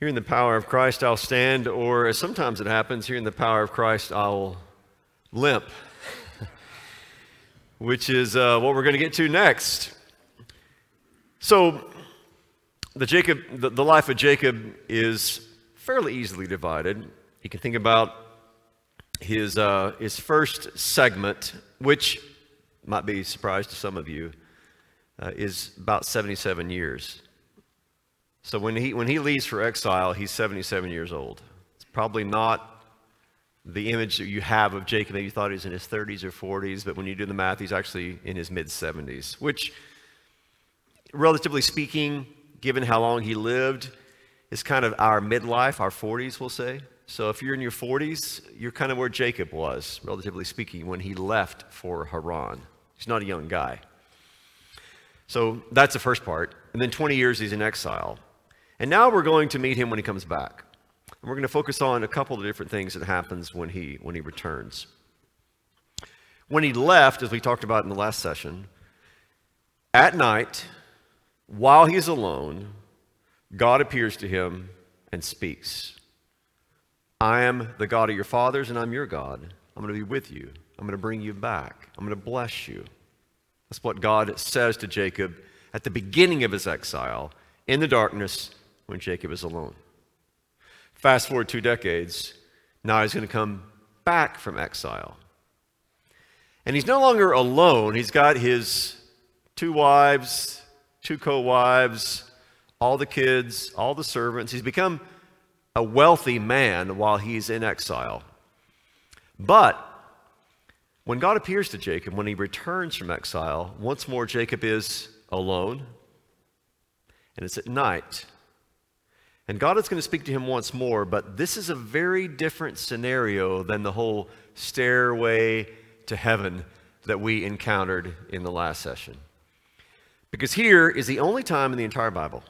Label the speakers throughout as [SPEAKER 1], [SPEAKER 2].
[SPEAKER 1] Here in the power of Christ, I'll stand, or as sometimes it happens, here in the power of Christ, I'll limp, which is what we're going to get to next. So, the life of Jacob is fairly easily divided. You can think about his first segment, which might be a surprise to some of you, is about 77 years. So when he leaves for exile, he's 77 years old. It's probably not the image that you have of Jacob. Maybe you thought he was in his 30s or 40s, but when you do the math, he's actually in his mid-70s, which, relatively speaking, given how long he lived, is kind of our midlife, our 40s, we'll say. So if you're in your 40s, you're kind of where Jacob was, relatively speaking, when he left for Haran. He's not a young guy. So that's the first part. And then 20 years he's in exile. And now we're going to meet him when he comes back. And we're going to focus on a couple of different things that happens when he returns. When he left, as we talked about in the last session, at night, while he's alone, God appears to him and speaks. I am the God of your fathers, and I'm your God. I'm going to be with you. I'm going to bring you back. I'm going to bless you. That's what God says to Jacob at the beginning of his exile, in the darkness, when Jacob is alone. Fast forward 2 decades, now he's going to come back from exile. And he's no longer alone. He's got his 2 wives, 2 co-wives, all the kids, all the servants. He's become a wealthy man while he's in exile. But when God appears to Jacob, when he returns from exile, once more Jacob is alone, and it's at night. And God is going to speak to him once more, but this is a very different scenario than the whole stairway to heaven that we encountered in the last session. Because here is the only time in the entire Bible,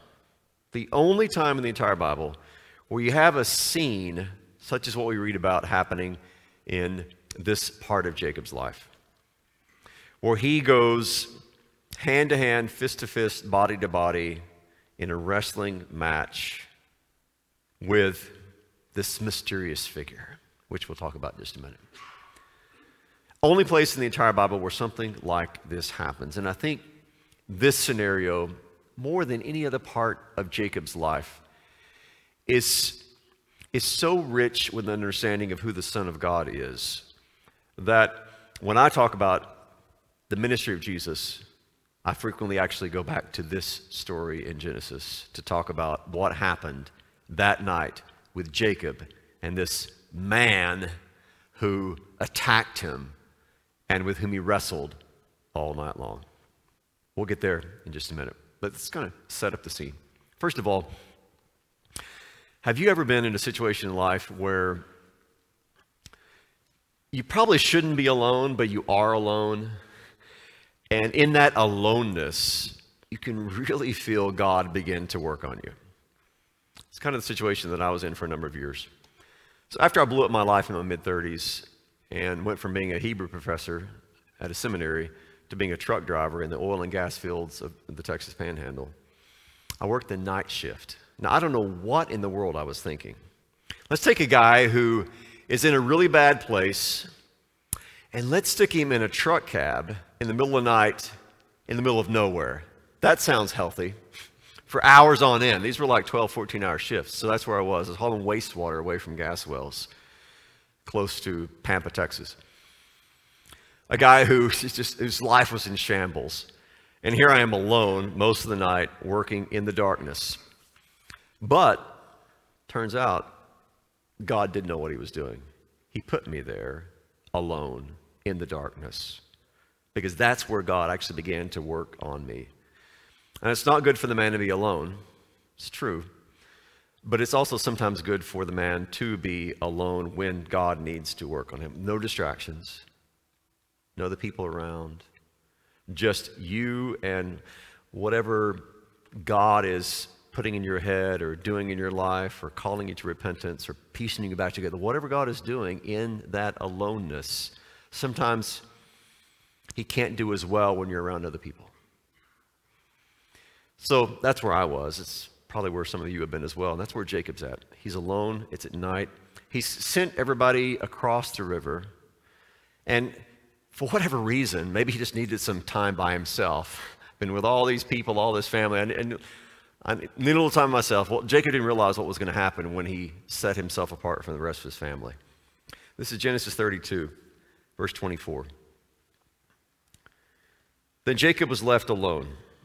[SPEAKER 1] where you have a scene such as what we read about happening in this part of Jacob's life, where he goes hand to hand, fist to fist, body to body in a wrestling match with this mysterious figure, which we'll talk about in just a minute. Only place in the entire Bible where something like this happens. And I think this scenario, more than any other part of Jacob's life, is so rich with an understanding of who the Son of God is, that when I talk about the ministry of Jesus, I frequently actually go back to this story in Genesis to talk about what happened that night with Jacob and this man who attacked him and with whom he wrestled all night long. We'll get there in just a minute, but let's kind of set up the scene. First of all, have you ever been in a situation in life where you probably shouldn't be alone, but you are alone? And in that aloneness, you can really feel God begin to work on you. It's kind of the situation that I was in for a number of years. So after I blew up my life in my mid-30s and went from being a Hebrew professor at a seminary to being a truck driver in the oil and gas fields of the Texas Panhandle, I worked the night shift. Now, I don't know what in the world I was thinking. Let's take a guy who is in a really bad place, and let's stick him in a truck cab in the middle of the night, in the middle of nowhere. That sounds healthy. For hours on end. These were like 12, 14-hour shifts. So that's where I was. I was hauling wastewater away from gas wells, close to Pampa, Texas. A guy whose life was in shambles. And here I am alone most of the night, working in the darkness. But, turns out, God did know what he was doing. He put me there, alone, in the darkness. Because that's where God actually began to work on me. And it's not good for the man to be alone. It's true. But it's also sometimes good for the man to be alone when God needs to work on him. No distractions. No other people around. Just you and whatever God is putting in your head or doing in your life or calling you to repentance or piecing you back together. Whatever God is doing in that aloneness, sometimes he can't do as well when you're around other people. So that's where I was. It's probably where some of you have been as well. And that's where Jacob's at. He's alone. It's at night. He's sent everybody across the river. And for whatever reason, maybe he just needed some time by himself. Been with all these people, all this family. And I need a little time myself. Well, Jacob didn't realize what was going to happen when he set himself apart from the rest of his family. This is Genesis 32, verse 24. Then Jacob was left alone,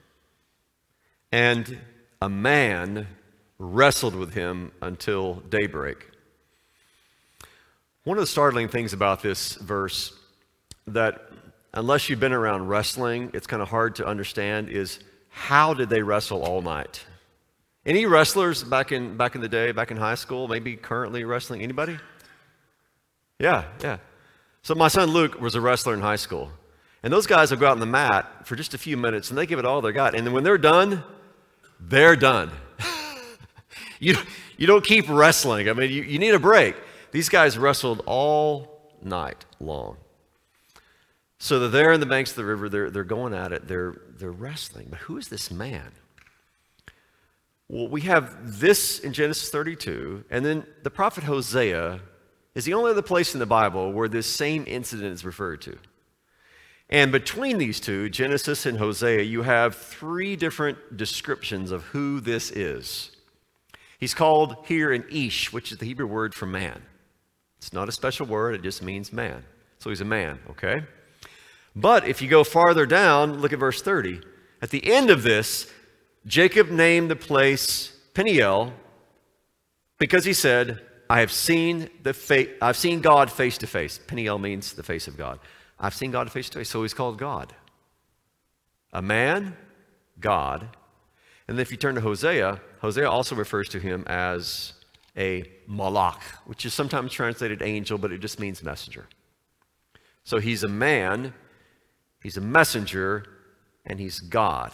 [SPEAKER 1] and a man wrestled with him until daybreak. One of the startling things about this verse that unless you've been around wrestling, it's kind of hard to understand is how did they wrestle all night? Any wrestlers back in the day, back in high school, maybe currently wrestling? Anybody? Yeah. So my son Luke was a wrestler in high school. And those guys will go out on the mat for just a few minutes and they give it all they got. And then when they're done, they're done. You don't keep wrestling. I mean, you need a break. These guys wrestled all night long. So they're there in the banks of the river. They're going at it. They're wrestling. But who is this man? Well, we have this in Genesis 32, and then the prophet Hosea is the only other place in the Bible where this same incident is referred to. And between these two, Genesis and Hosea, you have three different descriptions of who this is. He's called here an Ish, which is the Hebrew word for man. It's not a special word, it just means man. So he's a man, okay? But if you go farther down, look at verse 30. At the end of this, Jacob named the place Peniel because he said, I've seen God face to face. Peniel means the face of God. I've seen God face to face, so he's called God. A man, God. And then if you turn to Hosea, Hosea also refers to him as a malach, which is sometimes translated angel, but it just means messenger. So he's a man, he's a messenger, and he's God.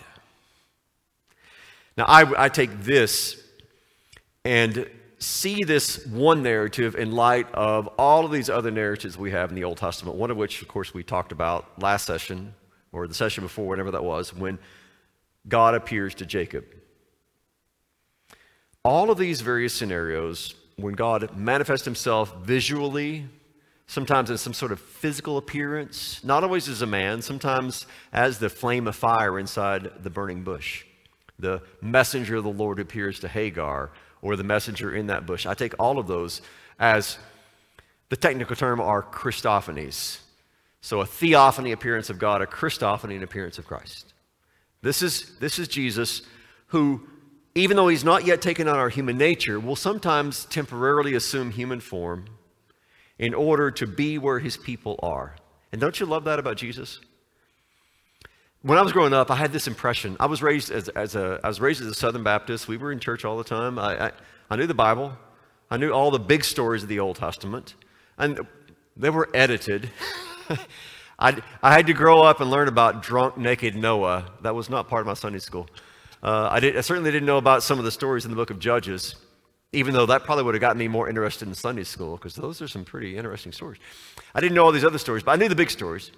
[SPEAKER 1] Now I take this and see this one narrative in light of all of these other narratives we have in the Old Testament, one of which, of course, we talked about last session, or the session before, whatever that was, when God appears to Jacob. All of these various scenarios, when God manifests himself visually, sometimes in some sort of physical appearance, not always as a man, sometimes as the flame of fire inside the burning bush. The messenger of the Lord appears to Hagar, or the messenger in that bush. I take all of those as, the technical term are Christophanies. So a theophany appearance of God, a Christophany an appearance of Christ. This is Jesus who, even though he's not yet taken on our human nature, will sometimes temporarily assume human form in order to be where his people are. And don't you love that about Jesus? When I was growing up, I had this impression. I was raised as a Southern Baptist. We were in church all the time. I knew the Bible. I knew all the big stories of the Old Testament. And they were edited. I had to grow up and learn about drunk, naked Noah. That was not part of my Sunday school. I certainly didn't know about some of the stories in the book of Judges, even though that probably would have gotten me more interested in Sunday school, because those are some pretty interesting stories. I didn't know all these other stories, but I knew the big stories.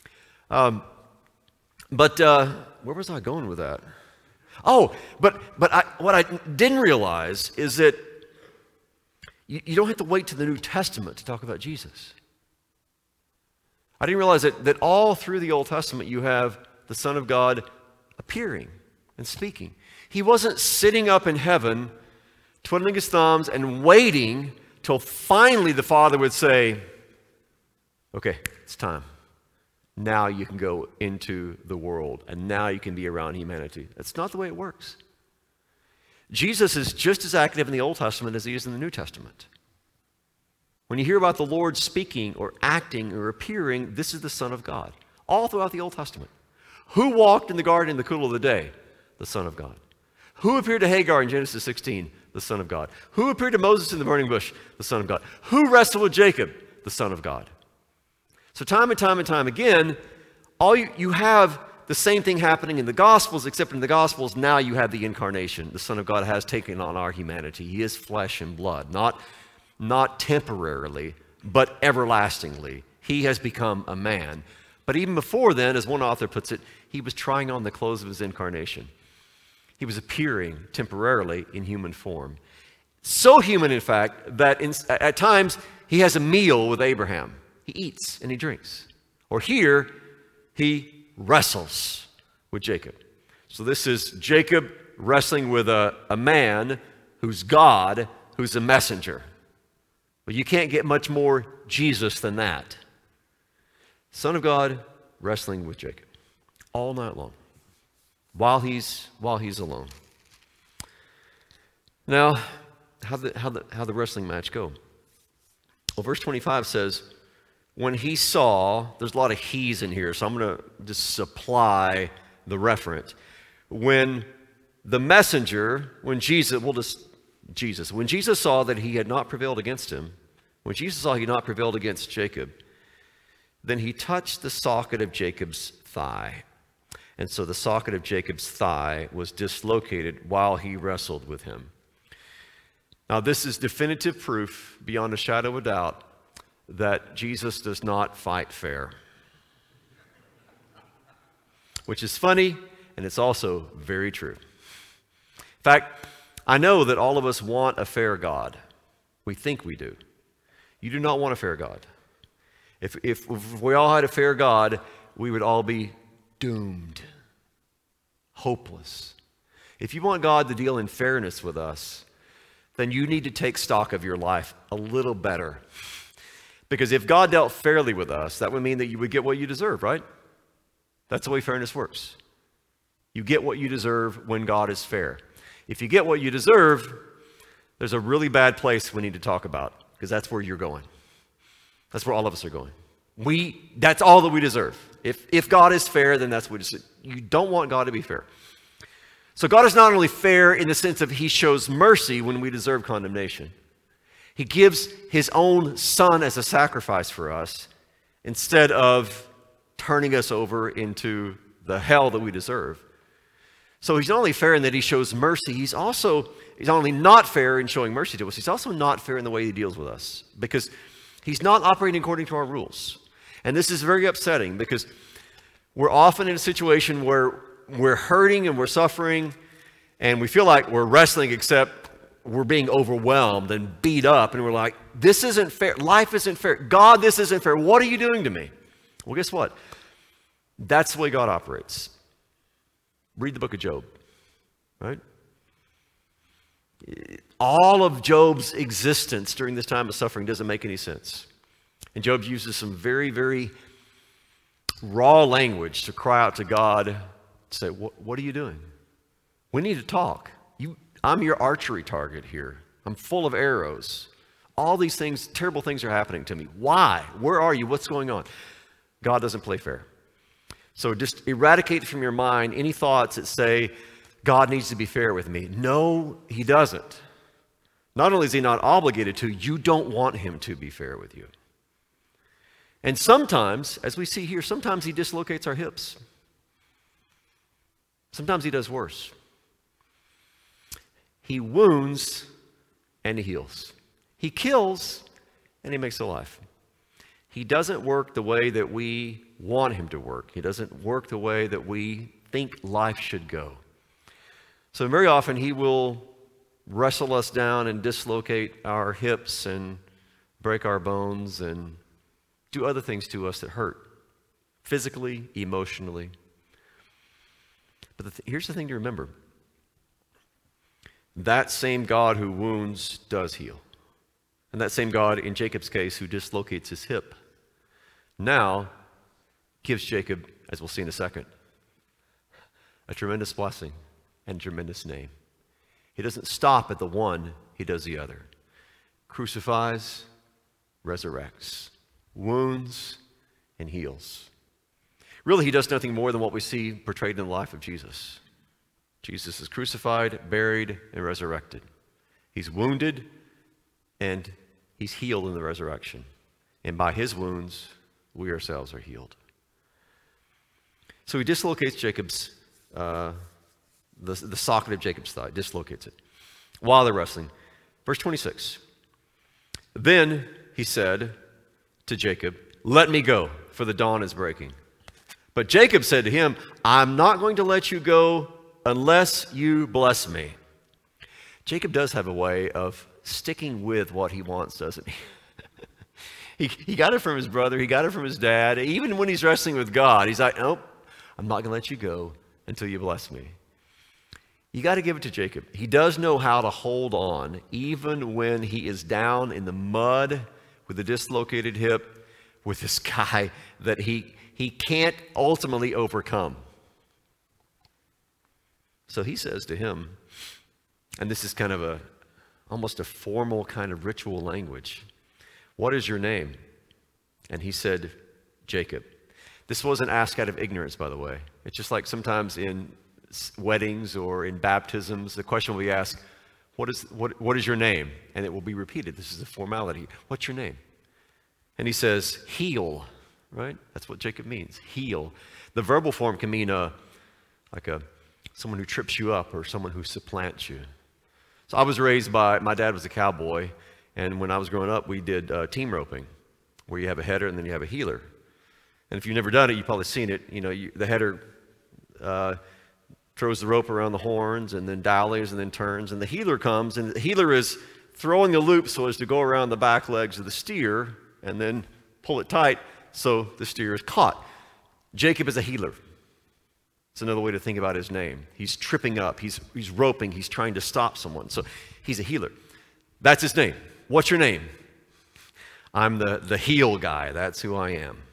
[SPEAKER 1] But where was I going with that? Oh, but what I didn't realize is that you don't have to wait to the New Testament to talk about Jesus. I didn't realize that all through the Old Testament you have the Son of God appearing and speaking. He wasn't sitting up in heaven, twiddling his thumbs and waiting till finally the Father would say, okay, it's time. Now you can go into the world, and now you can be around humanity. That's not the way it works. Jesus is just as active in the Old Testament as he is in the New Testament. When you hear about the Lord speaking or acting or appearing, this is the Son of God, all throughout the Old Testament. Who walked in the garden in the cool of the day? The Son of God. Who appeared to Hagar in Genesis 16? The Son of God. Who appeared to Moses in the burning bush? The Son of God. Who wrestled with Jacob? The Son of God. So time and time again, you have the same thing happening in the Gospels, except in the Gospels, now you have the incarnation. The Son of God has taken on our humanity. He is flesh and blood, not temporarily, but everlastingly. He has become a man. But even before then, as one author puts it, he was trying on the clothes of his incarnation. He was appearing temporarily in human form. So human, in fact, that at times he has a meal with Abraham. He eats and he drinks. Or here, he wrestles with Jacob. So this is Jacob wrestling with a man who's God, who's a messenger. But you can't get much more Jesus than that. Son of God wrestling with Jacob all night long while he's alone. Now, how the wrestling match go? Well, verse 25 says, when he saw, there's a lot of he's in here, so I'm going to just supply the referent. When the messenger, when Jesus saw that he had not prevailed against him, when Jesus saw he had not prevailed against Jacob, then he touched the socket of Jacob's thigh. And so the socket of Jacob's thigh was dislocated while he wrestled with him. Now, this is definitive proof, beyond a shadow of a doubt, that Jesus does not fight fair. Which is funny, and it's also very true. In fact, I know that all of us want a fair God. We think we do. You do not want a fair God. If we all had a fair God, we would all be doomed, hopeless. If you want God to deal in fairness with us, then you need to take stock of your life a little better. Because if God dealt fairly with us, that would mean that you would get what you deserve, right? That's the way fairness works. You get what you deserve when God is fair. If you get what you deserve, there's a really bad place we need to talk about, because that's where you're going. That's where all of us are going. That's all that we deserve. If God is fair, then that's what we deserve. You don't want God to be fair. So God is not only fair in the sense of he shows mercy when we deserve condemnation. He gives his own son as a sacrifice for us instead of turning us over into the hell that we deserve. So he's not only fair in that he shows mercy, he's not only not fair in showing mercy to us, he's also not fair in the way he deals with us, because he's not operating according to our rules. And this is very upsetting, because we're often in a situation where we're hurting and we're suffering and we feel like we're wrestling, except we're being overwhelmed and beat up, and we're like, this isn't fair. Life isn't fair. God, this isn't fair. What are you doing to me? Well, guess what? That's the way God operates. Read the book of Job, right? All of Job's existence during this time of suffering doesn't make any sense. And Job uses some very, very raw language to cry out to God, to say, what are you doing? We need to talk. I'm your archery target here. I'm full of arrows. All these things, terrible things are happening to me. Why? Where are you? What's going on? God doesn't play fair. So just eradicate from your mind any thoughts that say, God needs to be fair with me. No, he doesn't. Not only is he not obligated to, you don't want him to be fair with you. And sometimes, as we see here, sometimes he dislocates our hips. Sometimes he does worse. He wounds and he heals. He kills and he makes alive. He doesn't work the way that we want him to work. He doesn't work the way that we think life should go. So very often he will wrestle us down and dislocate our hips and break our bones and do other things to us that hurt, physically, emotionally. But here's the thing to remember. That same God who wounds does heal. And that same God, in Jacob's case, who dislocates his hip, now gives Jacob, as we'll see in a second, a tremendous blessing and tremendous name. He doesn't stop at the one, he does the other. Crucifies, resurrects, wounds, and heals. Really, he does nothing more than what we see portrayed in the life of Jesus. Jesus is crucified, buried, and resurrected. He's wounded, and he's healed in the resurrection. And by his wounds, we ourselves are healed. So he dislocates Jacob's, the socket of Jacob's thigh, dislocates it while they're wrestling. Verse 26. Then he said to Jacob, "Let me go, for the dawn is breaking." But Jacob said to him, "I'm not going to let you go unless you bless me. Jacob does have a way of sticking with what he wants, doesn't he? He got it from his brother. He got it from his dad. Even when he's wrestling with God, he's like, nope, I'm not going to let you go until you bless me. You got to give it to Jacob. He does know how to hold on, even when he is down in the mud with a dislocated hip with this guy that he can't ultimately overcome. So he says to him, and this is kind of almost a formal kind of ritual language, what is your name? And he said, Jacob. This wasn't asked out of ignorance, by the way. It's just like sometimes in weddings or in baptisms, the question will be asked, what is your name? And it will be repeated. This is a formality. What's your name? And he says, heal, right? That's what Jacob means, heal. The verbal form can mean someone who trips you up or someone who supplants you. So I was raised my dad was a cowboy, and when I was growing up, we did team roping, where you have a header and then you have a heeler. And if you've never done it, you've probably seen it. The header throws the rope around the horns and then dallies and then turns, and the heeler comes, and the heeler is throwing the loop so as to go around the back legs of the steer and then pull it tight so the steer is caught. Jacob is a heeler. It's another way to think about his name. He's tripping up, he's roping, he's trying to stop someone. So he's a heeler. That's his name. What's your name? I'm the heel guy. That's who I am.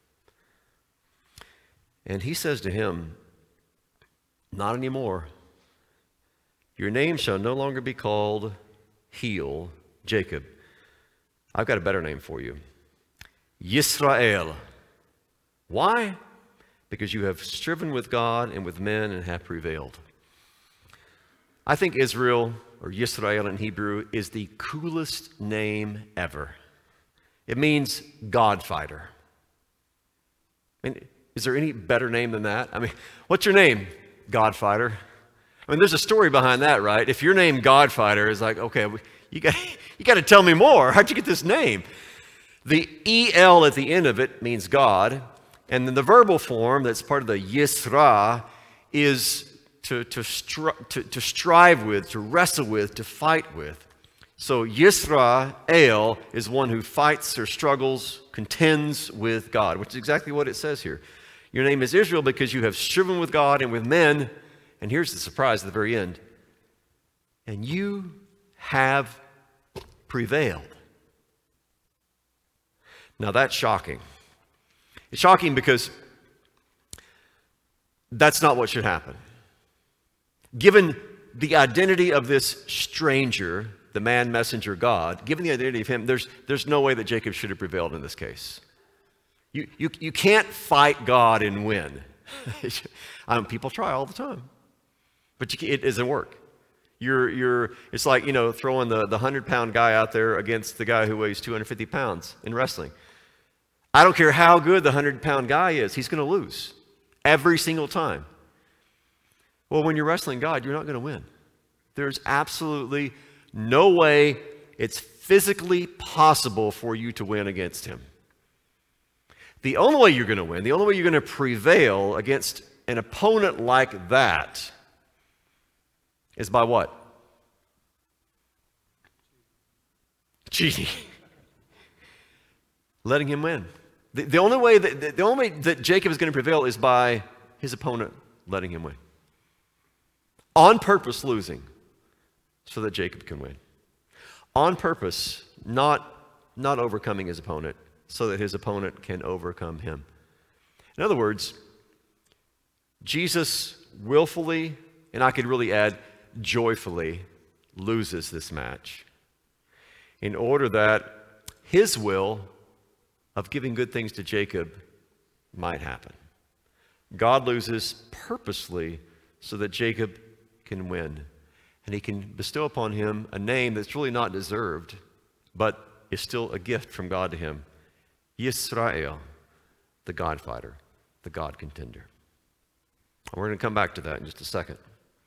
[SPEAKER 1] And he says to him, not anymore. Your name shall no longer be called heel, Jacob. I've got a better name for you. Yisrael. Why? Because you have striven with God and with men and have prevailed. I think Israel, or Yisrael in Hebrew, is the coolest name ever. It means God fighter. I mean, is there any better name than that? I mean, what's your name? God fighter. I mean, there's a story behind that, right? If your name God fighter is like, okay, you got to tell me more. How'd you get this name? The E-L at the end of it means God, and then the verbal form that's part of the Yisra is to strive with, to wrestle with, to fight with. So Yisrael is one who fights or struggles, contends with God, which is exactly what it says here. Your name is Israel because you have striven with God and with men, and here's the surprise at the very end, and you have prevailed. Now that's shocking. It's shocking because that's not what should happen. Given the identity of this stranger, the man messenger God, given the identity of him, there's no way that Jacob should have prevailed in this case. You can't fight God and win. People try all the time, but it doesn't work. It's like, throwing the 100-pound guy out there against the guy who weighs 250 pounds in wrestling. I don't care how good the 100-pound guy is, he's going to lose every single time. Well, when you're wrestling God, you're not going to win. There's absolutely no way it's physically possible for you to win against him. The only way you're going to win, the only way you're going to prevail against an opponent like that is by what? Cheating. Letting him win. The only way that Jacob is going to prevail is by his opponent letting him win. On purpose losing so that Jacob can win. On purpose not overcoming his opponent so that his opponent can overcome him. In other words, Jesus willfully, and I could really add joyfully, loses this match in order that his will of giving good things to Jacob might happen. God loses purposely so that Jacob can win, and he can bestow upon him a name that's really not deserved, but is still a gift from God to him. Yisrael, the God fighter, the God contender. We're going to come back to that in just a second.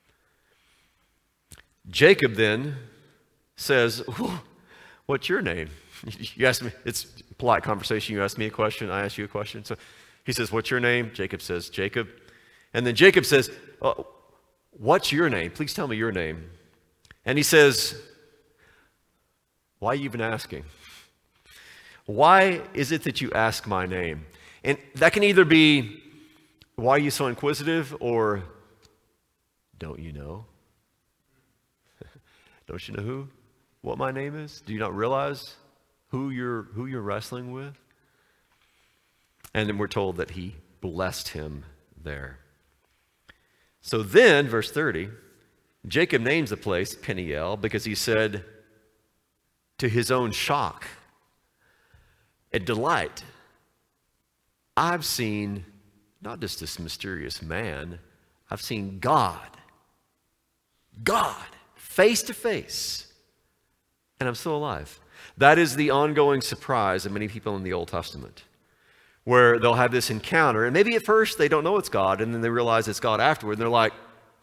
[SPEAKER 1] Jacob then says, what's your name? You asked me, it's polite conversation. You asked me a question, I asked you a question. So he says, what's your name? Jacob says, Jacob. And then Jacob says, what's your name? Please tell me your name. And he says, why are you even asking? Why is it that you ask my name? And that can either be, why are you so inquisitive? Or, don't you know? Don't you know what my name is? Do you not realize who you're wrestling with? And then we're told that he blessed him there. So then, verse 30, Jacob names the place Peniel because he said, to his own shock and delight, I've seen not just this mysterious man, I've seen God, face to face, and I'm still alive. That is the ongoing surprise of many people in the Old Testament, where they'll have this encounter, and maybe at first they don't know it's God, and then they realize it's God afterward, and they're like,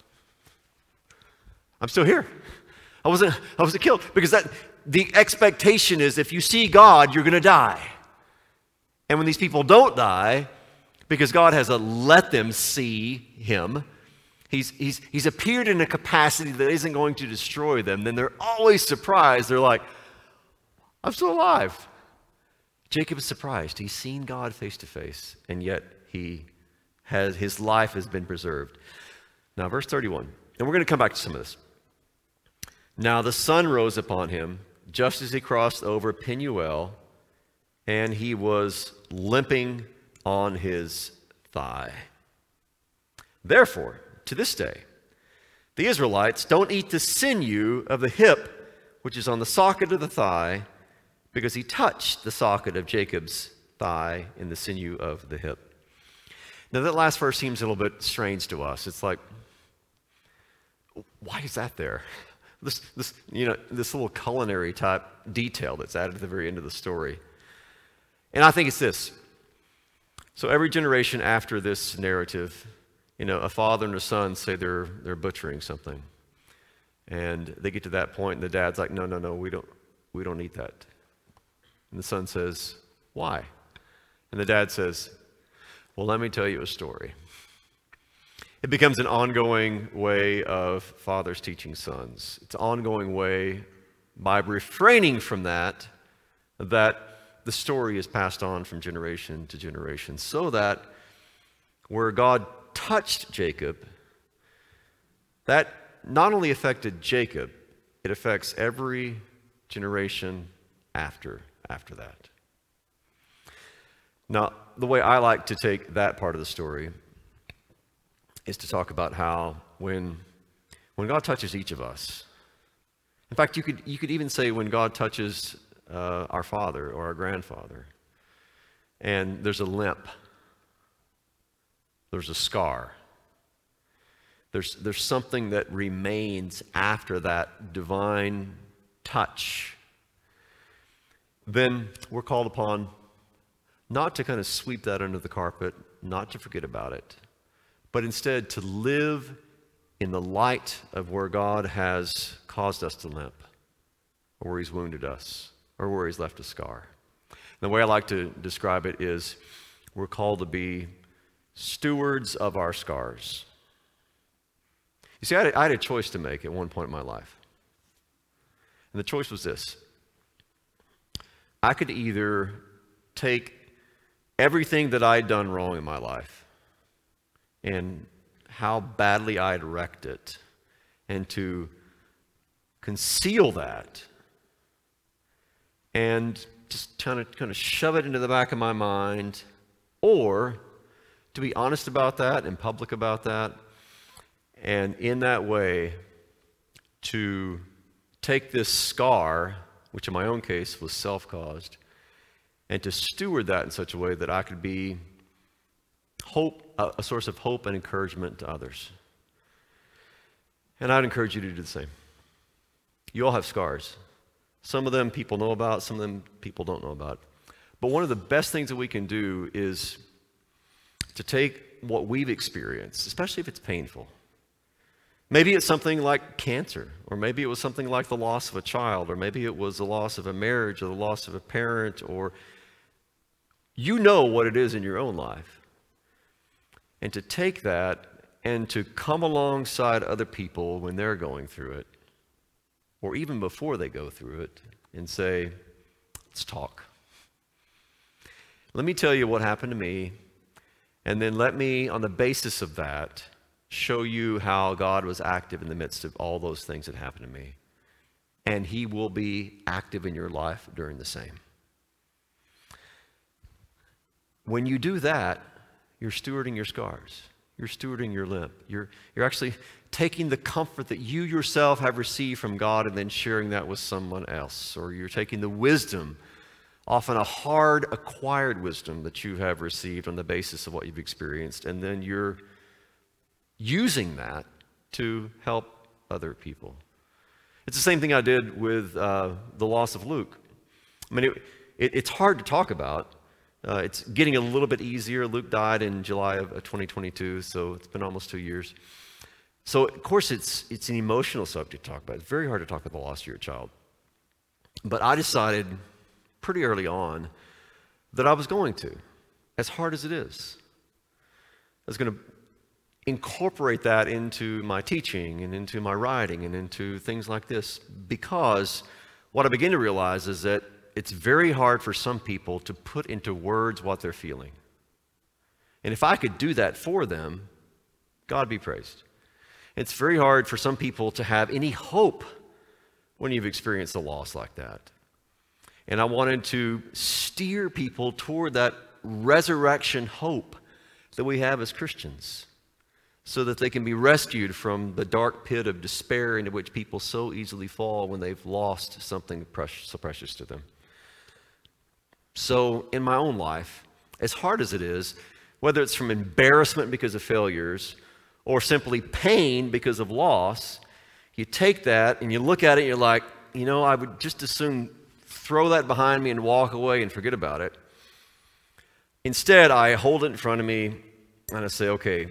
[SPEAKER 1] I'm still here. I wasn't killed. Because the expectation is if you see God, you're going to die. And when these people don't die, because God has let them see him, he's appeared in a capacity that isn't going to destroy them, then they're always surprised. They're like, I'm still alive. Jacob is surprised. He's seen God face to face, and yet his life has been preserved. Now, verse 31, and we're going to come back to some of this. Now the sun rose upon him just as he crossed over Penuel, and he was limping on his thigh. Therefore, to this day, the Israelites don't eat the sinew of the hip, which is on the socket of the thigh, because he touched the socket of Jacob's thigh in the sinew of the hip. Now that last verse seems a little bit strange to us. It's like, why is that there? This little culinary type detail that's added at the very end of the story. And I think it's this. So every generation after this narrative, a father and a son say they're butchering something. And they get to that point and the dad's like, no, we don't eat that. And the son says, why? And the dad says, well, let me tell you a story. It becomes an ongoing way of fathers teaching sons. It's an ongoing way by refraining from that the story is passed on from generation to generation, so that where God touched Jacob, that not only affected Jacob, it affects every generation after that. Now, the way I like to take that part of the story is to talk about how when God touches each of us, in fact, you could even say when God touches our father or our grandfather, and there's a limp, there's a scar, there's something that remains after that divine touch, then we're called upon not to kind of sweep that under the carpet, not to forget about it, but instead to live in the light of where God has caused us to limp, or where he's wounded us, or where he's left a scar. And the way I like to describe it is we're called to be stewards of our scars. You see, I had a choice to make at one point in my life. And the choice was this. I could either take everything that I'd done wrong in my life and how badly I'd wrecked it, and to conceal that and just kind of shove it into the back of my mind, or to be honest about that and public about that, and in that way to take this scar, which in my own case was self-caused, and to steward that in such a way that I could be a source of hope and encouragement to others. And I'd encourage you to do the same. You all have scars. Some of them people know about, some of them people don't know about. But one of the best things that we can do is to take what we've experienced, especially if it's painful. Maybe it's something like cancer, or maybe it was something like the loss of a child, or maybe it was the loss of a marriage, or the loss of a parent, or you know what it is in your own life. And to take that and to come alongside other people when they're going through it, or even before they go through it, and say, let's talk. Let me tell you what happened to me, and then let me, on the basis of that, show you how God was active in the midst of all those things that happened to me. And he will be active in your life during the same. When you do that, you're stewarding your scars. You're stewarding your limp. You're actually taking the comfort that you yourself have received from God and then sharing that with someone else. Or you're taking the wisdom, often a hard acquired wisdom that you have received on the basis of what you've experienced, and then you're using that to help other people. It's the same thing I did with the loss of Luke. I mean, it's hard to talk about. It's getting a little bit easier. Luke died in July of 2022, so it's been almost 2 years. So, of course, it's an emotional subject to talk about. It's very hard to talk about the loss of your child. But I decided pretty early on that I was going to, as hard as it is. I was going to incorporate that into my teaching and into my writing and into things like this, because what I begin to realize is that it's very hard for some people to put into words what they're feeling. And if I could do that for them, God be praised. It's very hard for some people to have any hope when you've experienced a loss like that. And I wanted to steer people toward that resurrection hope that we have as Christians, so that they can be rescued from the dark pit of despair into which people so easily fall when they've lost something so precious to them. So in my own life, as hard as it is, whether it's from embarrassment because of failures or simply pain because of loss, you take that and you look at it and you're like, I would just as soon throw that behind me and walk away and forget about it. Instead, I hold it in front of me and I say, okay,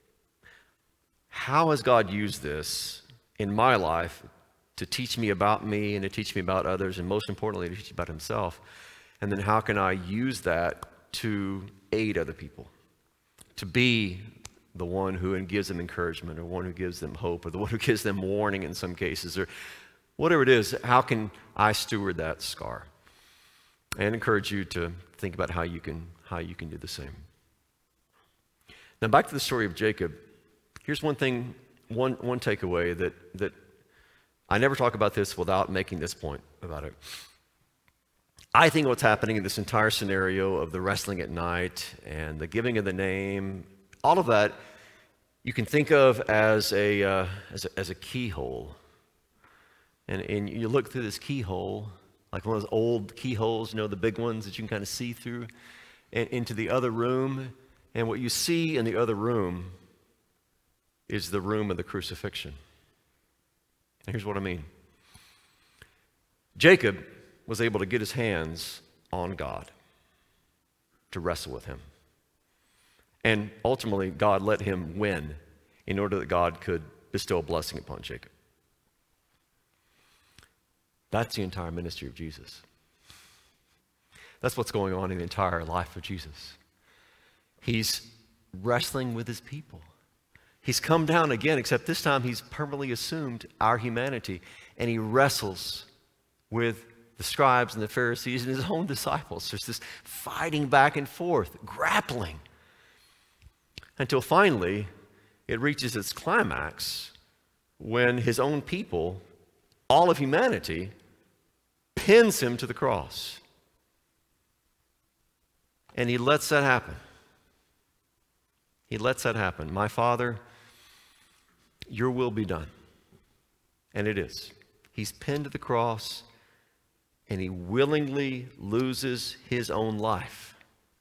[SPEAKER 1] how has God used this in my life to teach me about me and to teach me about others, and most importantly, to teach me about himself? And then how can I use that to aid other people, to be the one who gives them encouragement, or one who gives them hope, or the one who gives them warning in some cases, or whatever it is? How can I steward that scar? And encourage you to think about how you can do the same. Now back to the story of Jacob. Here's one thing, one takeaway that I never talk about this without making this point about it. I think what's happening in this entire scenario of the wrestling at night and the giving of the name, all of that, you can think of as a keyhole. And you look through this keyhole, like one of those old keyholes, the big ones that you can kind of see through, and into the other room. And what you see in the other room is the room of the crucifixion. And here's what I mean. Jacob was able to get his hands on God, to wrestle with him. And ultimately, God let him win in order that God could bestow a blessing upon Jacob. That's the entire ministry of Jesus. That's what's going on in the entire life of Jesus. He's wrestling with his people. He's come down again, except this time he's permanently assumed our humanity, and he wrestles with the scribes and the Pharisees and his own disciples. There's this fighting back and forth, grappling, until finally it reaches its climax when his own people, all of humanity, pins him to the cross. And he lets that happen. He lets that happen. My Father, your will be done. And it is. He's pinned to the cross, and he willingly loses his own life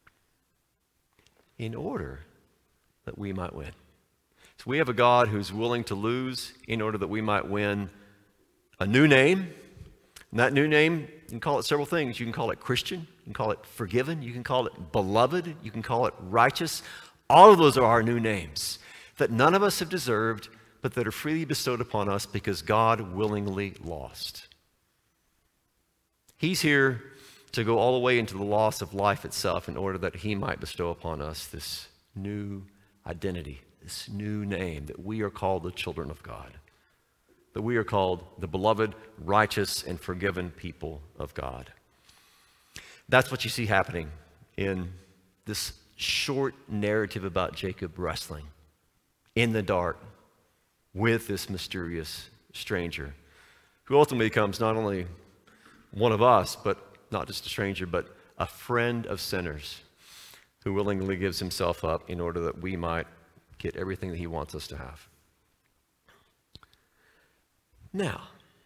[SPEAKER 1] in order that we might win. So we have a God who's willing to lose in order that we might win a new name. And that new name, you can call it several things. You can call it Christian. You can call it forgiven. You can call it beloved. You can call it righteous. All of those are our new names that none of us have deserved, but that are freely bestowed upon us because God willingly lost. He's here to go all the way into the loss of life itself in order that he might bestow upon us this new identity, this new name, that we are called the children of God, that we are called the beloved, righteous, and forgiven people of God. That's what you see happening in this short narrative about Jacob wrestling in the dark with this mysterious stranger, who ultimately becomes not only one of us, but not just a stranger, but a friend of sinners who willingly gives himself up in order that we might get everything that he wants us to have. Now,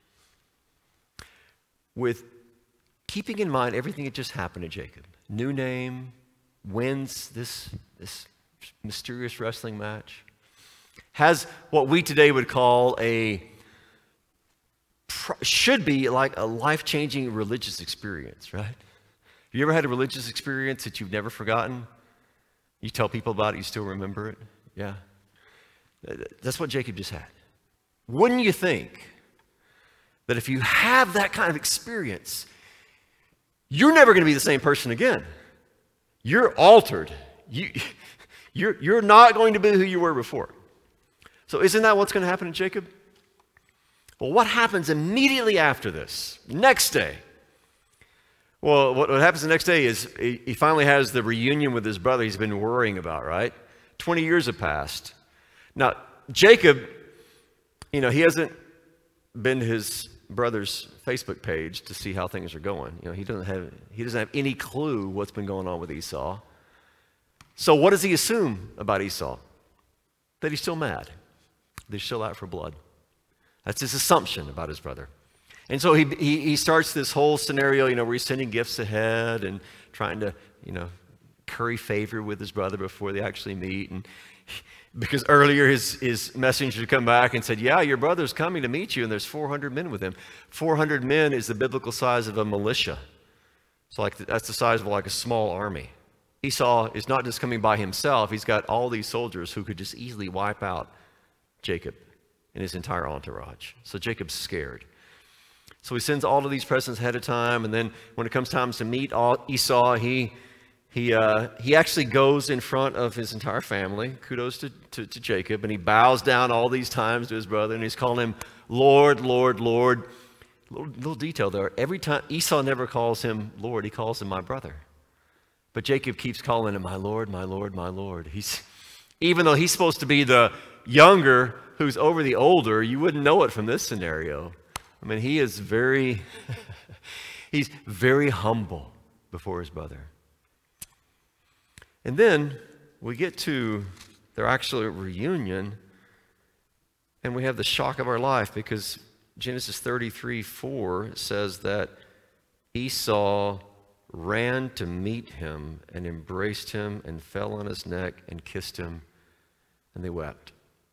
[SPEAKER 1] with keeping in mind everything that just happened to Jacob, new name, wins this mysterious wrestling match, has what we today would call should be like a life-changing religious experience, right? Have you ever had a religious experience that you've never forgotten? You tell people about it, you still remember it? Yeah. That's what Jacob just had. Wouldn't you think that if you have that kind of experience, you're never going to be the same person again? You're altered. You're not going to be who you were before. So isn't that what's going to happen to Jacob? Well, what happens immediately after this? Next day. Well, what happens the next day is he finally has the reunion with his brother he's been worrying about, right? 20 years have passed. Now, Jacob, he hasn't been to his brother's Facebook page to see how things are going. He doesn't have any clue what's been going on with Esau. So what does he assume about Esau? That he's still mad. That he's still out for blood. That's his assumption about his brother. And so he starts this whole scenario, where he's sending gifts ahead and trying to, curry favor with his brother before they actually meet. And because earlier his messenger had come back and said, yeah, your brother's coming to meet you, and there's 400 men with him. 400 men is the biblical size of a militia. So that's the size of like a small army. Esau is not just coming by himself. He's got all these soldiers who could just easily wipe out Jacob and his entire entourage. So Jacob's scared. So he sends all of these presents ahead of time, and then when it comes time to meet Esau, he actually goes in front of his entire family. Kudos to Jacob, and he bows down all these times to his brother, and he's calling him Lord, Lord, Lord. Little detail there. Every time Esau never calls him Lord, he calls him my brother. But Jacob keeps calling him my Lord, my Lord, my Lord. Even though he's supposed to be the younger who's over the older, you wouldn't know it from this scenario. I mean, he is he's very humble before his brother. And then we get to their actual reunion, and we have the shock of our life, because Genesis 33:4 says that Esau ran to meet him and embraced him and fell on his neck and kissed him, and they wept.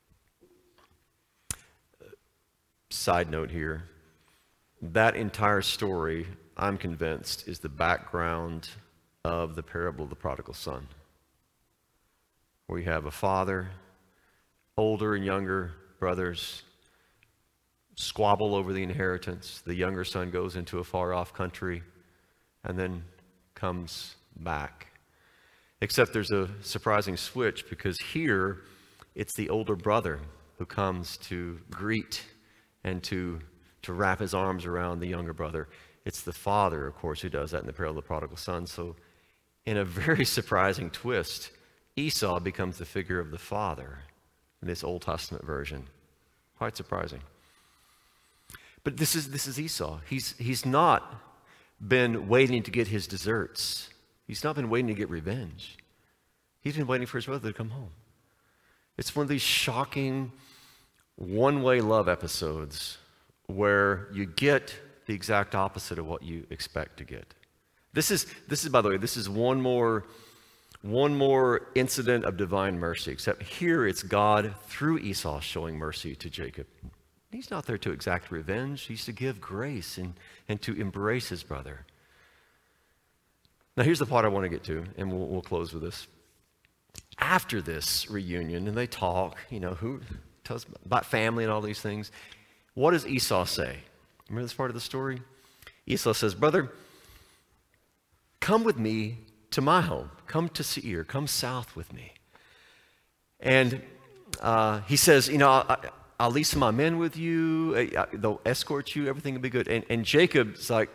[SPEAKER 1] Side note here, that entire story, I'm convinced, is the background of the parable of the prodigal son, where you have a father, older and younger brothers, squabble over the inheritance. The younger son goes into a far-off country and then comes back. Except there's a surprising switch, because here it's the older brother who comes to greet and to wrap his arms around the younger brother. It's the father, of course, who does that in the parable of the prodigal son. So in a very surprising twist, Esau becomes the figure of the father in this Old Testament version. Quite surprising. But this is Esau. He's not been waiting to get his desserts. He's not been waiting to get revenge. He's been waiting for his brother to come home. It's one of these shocking one-way love episodes where you get the exact opposite of what you expect to get. This is, by the way, this is one more incident of divine mercy, except here it's God through Esau showing mercy to Jacob. He's not there to exact revenge. He's to give grace and to embrace his brother. Now here's the part I want to get to, and we'll close with this. After this reunion, and they talk, who tells about family and all these things, what does Esau say? Remember this part of the story? Esau says, brother, come with me to my home. Come to Seir. Come south with me. And he says, I'll leave some of my men with you. They'll escort you. Everything will be good. And Jacob's like,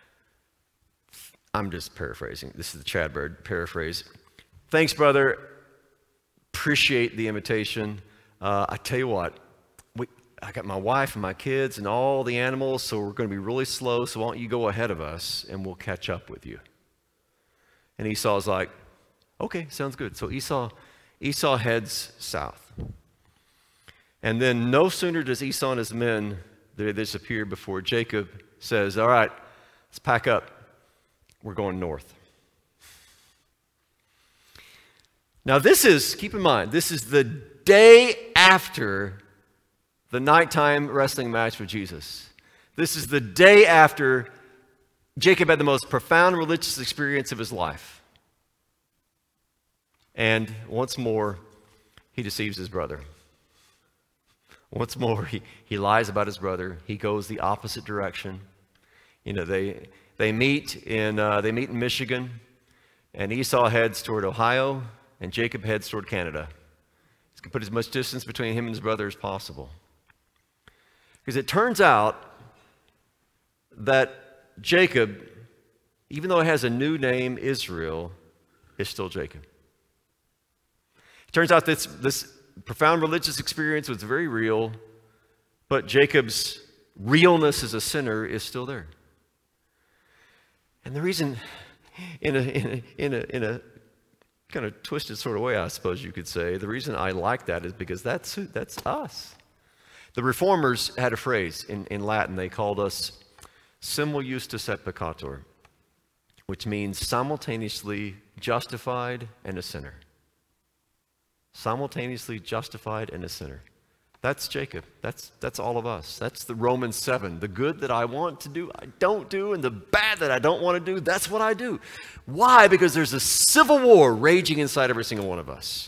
[SPEAKER 1] I'm just paraphrasing. This is the Chad Bird paraphrase. Thanks, brother. Appreciate the invitation. I tell you what, I got my wife and my kids and all the animals, so we're going to be really slow, so why don't you go ahead of us and we'll catch up with you. And Esau's like, okay, sounds good. So Esau heads south. And then no sooner does Esau and his men disappear before Jacob says, all right, let's pack up. We're going north. Now keep in mind, this is the day after the nighttime wrestling match with Jesus. This is the day after Jacob had the most profound religious experience of his life. And once more, he deceives his brother. Once more, he lies about his brother. He goes the opposite direction. They meet in Michigan, and Esau heads toward Ohio, and Jacob heads toward Canada. He's going to put as much distance between him and his brother as possible. Because it turns out that Jacob, even though he has a new name, Israel, is still Jacob. It turns out this profound religious experience was very real, but Jacob's realness as a sinner is still there. And the reason, in a kind of twisted sort of way, I suppose you could say, the reason I like that is because that's us. The Reformers had a phrase in Latin. They called us simul justus et peccator, which means simultaneously justified and a sinner. Simultaneously justified and a sinner. That's Jacob. That's all of us. That's the Romans 7. The good that I want to do, I don't do, and the bad that I don't want to do, that's what I do. Why? Because there's a civil war raging inside every single one of us.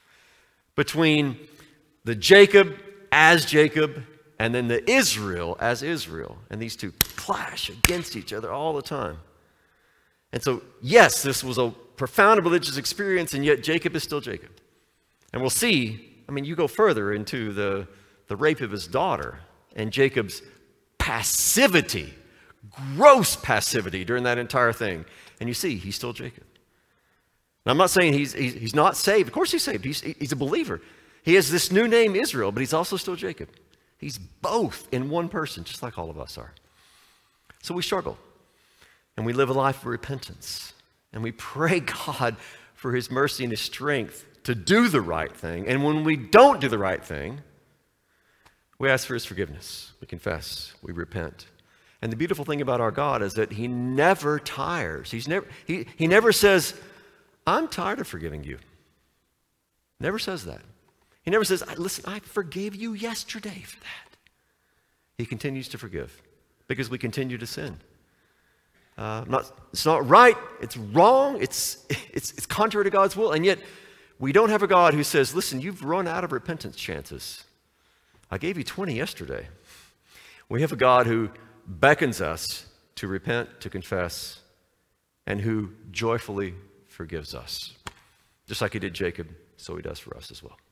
[SPEAKER 1] Between the Jacob as Jacob and then the Israel as Israel. And these two clash against each other all the time. And so, yes, this was a profound religious experience, and yet Jacob is still Jacob. And we'll see, you go further into the rape of his daughter and Jacob's passivity, gross passivity during that entire thing. And you see, he's still Jacob. Now, I'm not saying he's not saved. Of course he's saved. He's a believer. He has this new name, Israel, but he's also still Jacob. He's both in one person, just like all of us are. So we struggle, and we live a life of repentance, and we pray God for his mercy and his strength to do the right thing. And when we don't do the right thing, we ask for his forgiveness. We confess. We repent. And the beautiful thing about our God is that he never tires. He never says, I'm tired of forgiving you. Never says that. He never says, listen, I forgave you yesterday for that. He continues to forgive because we continue to sin. It's not right. It's wrong. It's contrary to God's will. And yet, we don't have a God who says, listen, you've run out of repentance chances. I gave you 20 yesterday. We have a God who beckons us to repent, to confess, and who joyfully forgives us. Just like he did Jacob, so he does for us as well.